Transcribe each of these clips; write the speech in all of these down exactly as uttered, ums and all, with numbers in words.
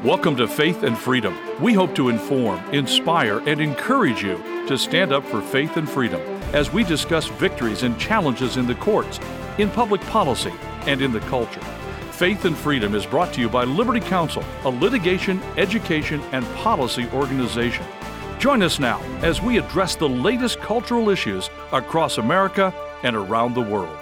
Welcome to Faith and Freedom. We hope to inform, inspire, and encourage you to stand up for faith and freedom as we discuss victories and challenges in the courts, in public policy, and in the culture. Faith and Freedom is brought to you by Liberty Counsel, a litigation, education, and policy organization. Join us now as we address the latest cultural issues across America and around the world.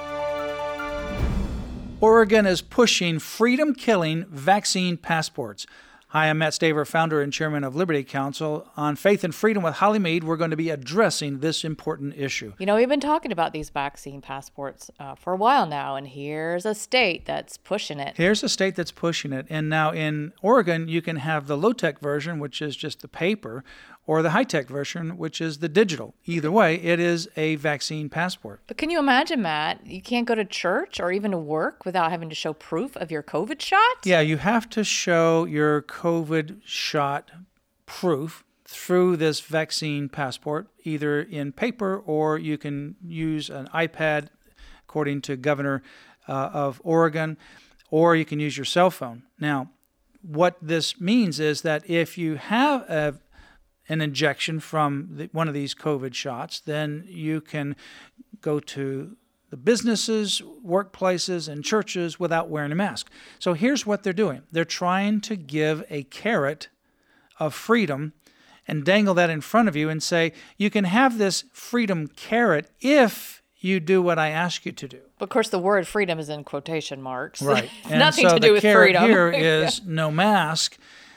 Oregon is pushing freedom-killing vaccine passports. Hi, I'm Matt Staver, founder and chairman of Liberty Counsel. On Faith and Freedom with Holly Mead, we're going to be addressing this important issue. You know, we've been talking about these vaccine passports uh, for a while now, and here's a state that's pushing it. Here's a state that's pushing it. And now in Oregon, you can have the low-tech version, which is just the paper, or the high-tech version, which is the digital. Either way, it is a vaccine passport. But can you imagine, Matt, you can't go to church or even to work without having to show proof of your COVID shot? Yeah, you have to show your COVID shot proof through this vaccine passport, either in paper or you can use an iPad, according to Governor uh, of Oregon, or you can use your cell phone. Now, what this means is that if you have a an injection from the, one of these COVID shots, then you can go to the businesses, workplaces, and churches without wearing a mask. So here's what they're doing. They're trying to give a carrot of freedom and dangle that in front of you and say, you can have this freedom carrot if you do what I ask you to do. Of course, the word freedom is in quotation marks. Right. And Nothing so to do with freedom. the carrot here is no mask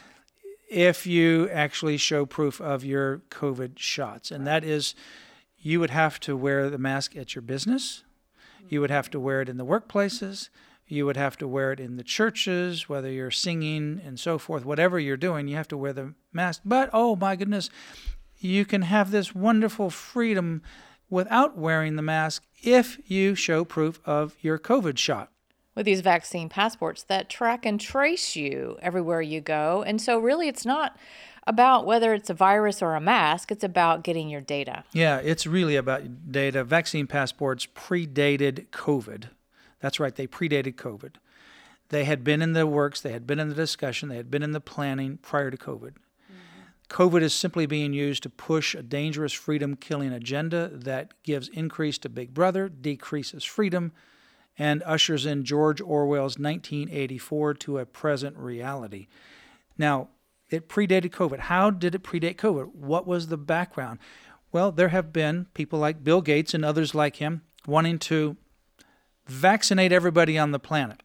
if you actually show proof of your COVID shots. And that is, you would have to wear the mask at your business. You would have to wear it in the workplaces. You would have to wear it in the churches, whether you're singing and so forth. Whatever you're doing, you have to wear the mask. But, oh my goodness, you can have this wonderful freedom without wearing the mask if you show proof of your COVID shot. With these vaccine passports that track and trace you everywhere you go. And so really it's not about whether it's a virus or a mask, it's about getting your data. Yeah, it's really about data. Vaccine passports predated COVID. That's right, they predated COVID. They had been in the works, they had been in the discussion, they had been in the planning prior to COVID. Mm-hmm. COVID is simply being used to push a dangerous freedom-killing agenda that gives increase to Big Brother, decreases freedom, and ushers in George Orwell's nineteen eighty-four to a present reality. Now, it predated COVID. How did it predate COVID? What was the background? Well, there have been people like Bill Gates and others like him wanting to vaccinate everybody on the planet.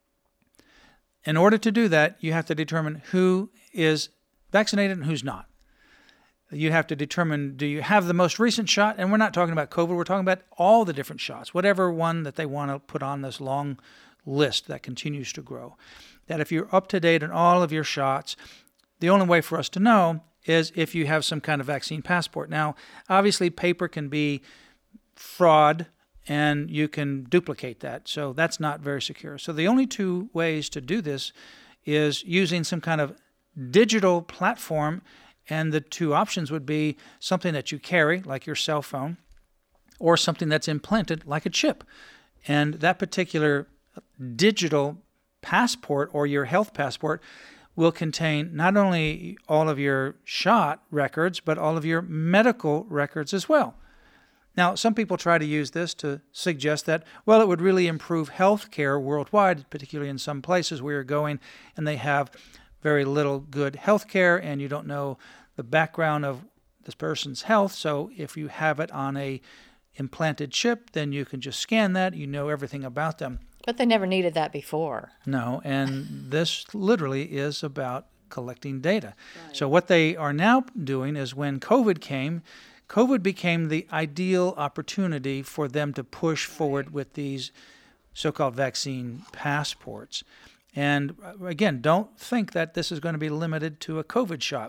In order to do that, you have to determine who is vaccinated and who's not. You have to determine, do you have the most recent shot? And we're not talking about COVID. We're talking about all the different shots, whatever one that they want to put on this long list that continues to grow. That if you're up to date on all of your shots, the only way for us to know is if you have some kind of vaccine passport. Now, obviously, paper can be fraud, and you can duplicate that. So that's not very secure. So the only two ways to do this is using some kind of digital platform. And the two options would be something that you carry, like your cell phone, or something that's implanted, like a chip. And that particular digital passport or your health passport will contain not only all of your shot records, but all of your medical records as well. Now, some people try to use this to suggest that, well, it would really improve health care worldwide, particularly in some places where you're going and they have very little good health care, and you don't know the background of this person's health. So if you have it on a implanted chip, then you can just scan that. You know everything about them. But they never needed that before. No, and this literally is about collecting data. Right. So what they are now doing is when COVID came, COVID became the ideal opportunity for them to push forward with these so-called vaccine passports. And again, don't think that this is going to be limited to a COVID shot.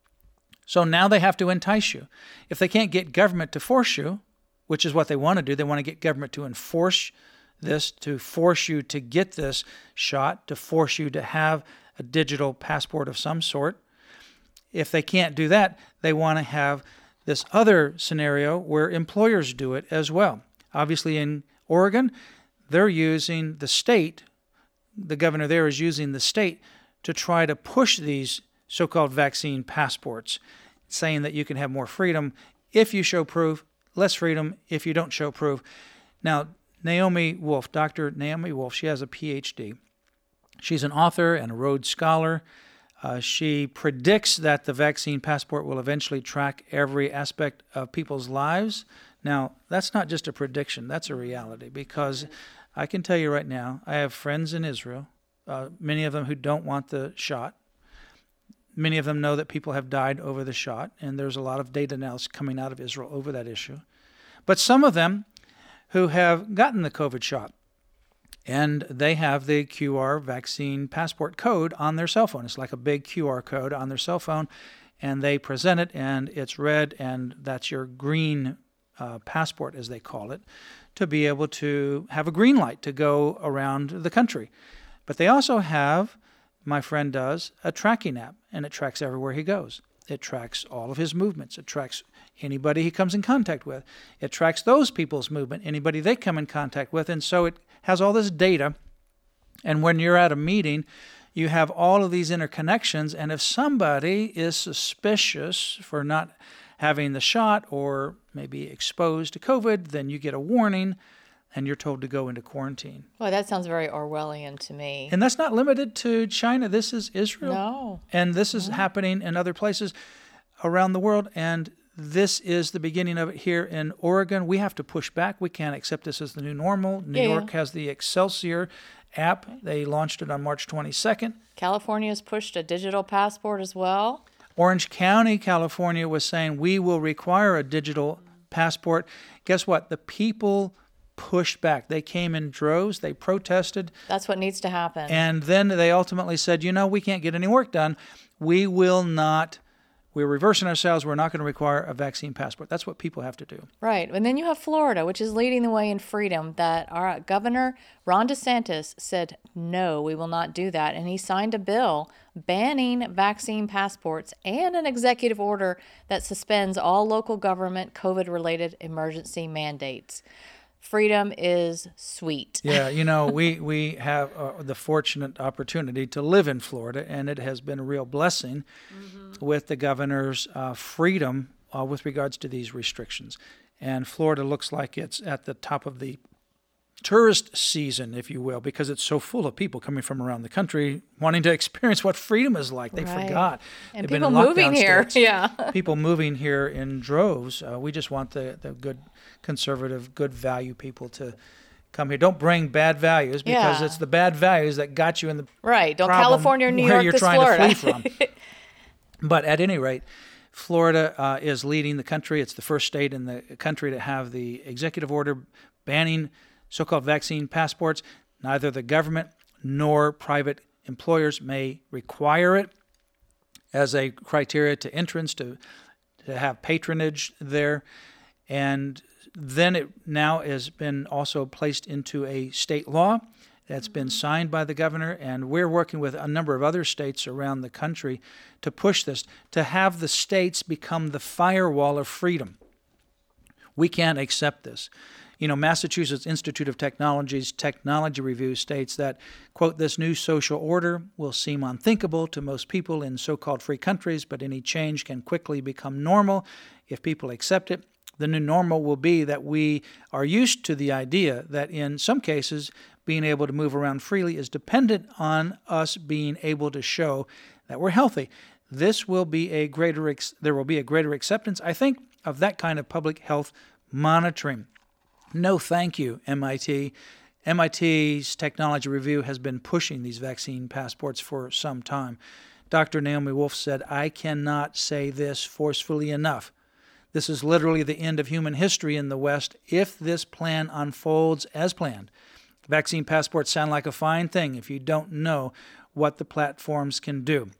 So now they have to entice you. If they can't get government to force you, which is what they want to do, they want to get government to enforce this, to force you to get this shot, to force you to have a digital passport of some sort. If they can't do that, they want to have this other scenario where employers do it as well. Obviously in Oregon, they're using the state, the governor there is using the state to try to push these so-called vaccine passports, saying that you can have more freedom if you show proof, less freedom if you don't show proof. Now, Naomi Wolf, Doctor Naomi Wolf, she has a P H D. She's an author and a Rhodes Scholar. Uh, she predicts that the vaccine passport will eventually track every aspect of people's lives. Now, that's not just a prediction, that's a reality, because I can tell you right now, I have friends in Israel, uh, many of them who don't want the shot. Many of them know that people have died over the shot, and there's a lot of data now coming out of Israel over that issue. But some of them who have gotten the COVID shot, and they have the Q R vaccine passport code on their cell phone. It's like a big Q R code on their cell phone, and they present it, and it's red, and that's your green uh, passport, as they call it, to be able to have a green light to go around the country. But they also have, my friend does, a tracking app, and it tracks everywhere he goes. It tracks all of his movements. It tracks anybody he comes in contact with. It tracks those people's movement, anybody they come in contact with. And so it has all this data. And when you're at a meeting, you have all of these interconnections. And if somebody is suspicious for not having the shot or maybe exposed to COVID, then you get a warning and you're told to go into quarantine. Well, that sounds very Orwellian to me. And that's not limited to China. This is Israel. No. And this is no. happening in other places around the world. And this is the beginning of it here in Oregon. We have to push back. We can't accept this as the new normal. New yeah, York yeah. has the Excelsior app. They launched it on March twenty-second. California has pushed a digital passport as well. Orange County, California was saying we will require a digital passport. Guess what? The people pushed back. They came in droves. They protested. That's what needs to happen. And then they ultimately said, you know, we can't get any work done. We will not, we're reversing ourselves. We're not going to require a vaccine passport. That's what people have to do. Right. And then you have Florida, which is leading the way in freedom, that our Governor Ron DeSantis said, no, we will not do that. And he signed a bill banning vaccine passports and an executive order that suspends all local government COVID-related emergency mandates. Freedom is sweet. Yeah, you know, we, we have uh, the fortunate opportunity to live in Florida, and it has been a real blessing mm-hmm. with the governor's uh, freedom uh, with regards to these restrictions. And Florida looks like it's at the top of the tourist season, if you will, because it's so full of people coming from around the country wanting to experience what freedom is like. They right. forgot. And They've people been in moving here. States. Yeah. People moving here in droves. Uh, we just want the, the good conservative, good value people to come here. Don't bring bad values because yeah. it's the bad values that got you in the right. Don't California or New where York you're this trying Florida. to flee from. But at any rate, Florida uh, is leading the country. It's the first state in the country to have the executive order banning so-called vaccine passports. Neither the government nor private employers may require it as a criteria to entrance, to, to have patronage there. And then it now has been also placed into a state law that's been signed by the governor, and we're working with a number of other states around the country to push this, to have the states become the firewall of freedom. We can't accept this. You know, Massachusetts Institute of Technology's Technology Review states that, quote, this new social order will seem unthinkable to most people in so-called free countries, but any change can quickly become normal if people accept it. The new normal will be that we are used to the idea that in some cases, being able to move around freely is dependent on us being able to show that we're healthy. This will be a greater, there will be a greater acceptance, I think, of that kind of public health monitoring. No, thank you, M I T. M I T's Technology Review has been pushing these vaccine passports for some time. Doctor Naomi Wolf said, I cannot say this forcefully enough. This is literally the end of human history in the West if this plan unfolds as planned. Vaccine passports sound like a fine thing if you don't know what the platforms can do.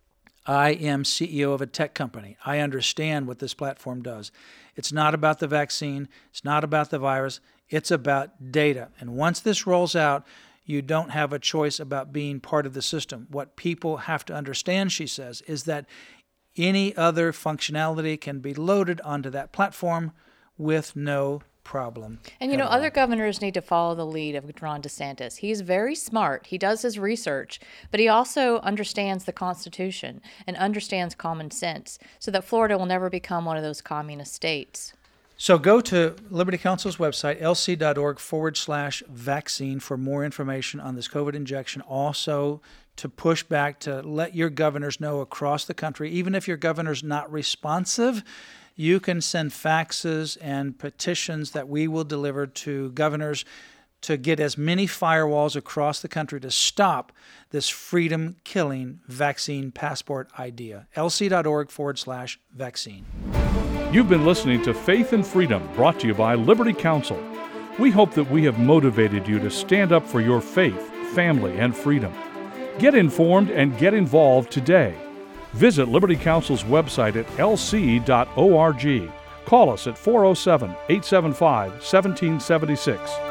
I am C E O of a tech company. I understand what this platform does. It's not about the vaccine. It's not about the virus. It's about data. And once this rolls out, you don't have a choice about being part of the system. What people have to understand, she says, is that any other functionality can be loaded onto that platform with no problem. And you know, at all. other governors need to follow the lead of Ron DeSantis. He's very smart. He does his research, but he also understands the Constitution and understands common sense so that Florida will never become one of those communist states. So go to Liberty Counsel's website, lc.org forward slash vaccine for more information on this COVID injection. Also to push back, to let your governors know across the country, even if your governor's not responsive, you can send faxes and petitions that we will deliver to governors to get as many firewalls across the country to stop this freedom-killing vaccine passport idea. lc.org forward slash vaccine. You've been listening to Faith and Freedom, brought to you by Liberty Counsel. We hope that we have motivated you to stand up for your faith, family, and freedom. Get informed and get involved today. Visit Liberty Counsel's website at l c dot org. Call us at four oh seven, eight seven five, one seven seven six.